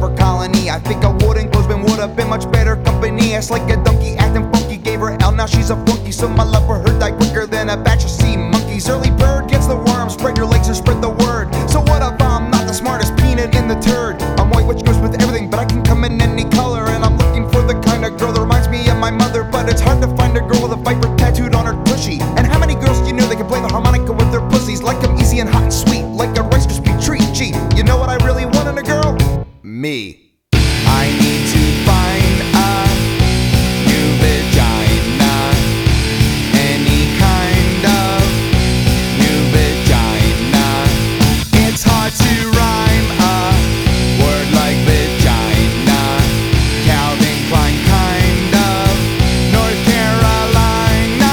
her colony. I think I wouldn't, Clothespin would have been much better company. It's like a donkey acting funky, gave her L, now she's a flunky. So my love for her died quicker than a batch of sea monkeys. Early bird gets the worm, spread your legs and spread the word. So what if I'm not the smartest peanut in the turd? I'm white, which goes with everything, but I can come in any color. And I'm looking for the kind of girl that reminds me of my mother. But it's hard to find a girl with a viper tattooed on her tushy. And how many girls do you know that can play the harmonica with their pussies? Like I'm easy and hot and sweet, like a Rice Krispie treat. Gee, you know what I really want in a girl? Me. I need to find a new vagina, any kind of new vagina. It's hard to rhyme a word like vagina. Calvin Klein kind of North Carolina.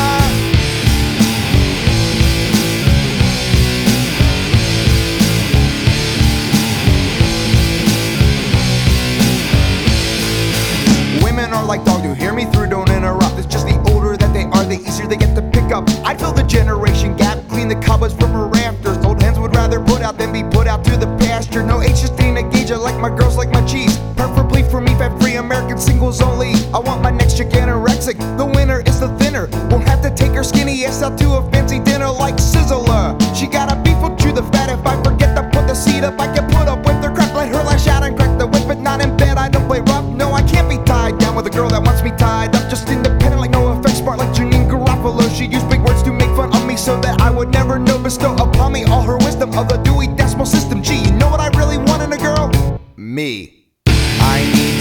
Women are like dogs, you hear me through, don't interrupt. It's just the older that they are, the easier they get to pick up. I'd fill the generation gap, clean the cobwebs from her rafters. Old hens would rather put out than be put out to the pasture. No age just ain't a gauge, I like my girls like my cheese. Preferably for me, fat-free, American singles only. I want my next chick anorexic, the winner is the thinner. Won't have to take her skinny ass out to a fancy dinner like Sizzler. She got a beef with you, the fat. If I forget to put the seat up, I can put up with her crap. Let her lash out and crack the whip, but not in bed. I don't play rough, no, I can't be tied down with a girl that wants me tied up. Just independent like no effects, smart like Janine Garofalo. She used big words to make fun of me so that I would never know, bestow upon me all her wisdom of the Dewey Decimal System. Gee, you know what I really want in a girl? Me. I need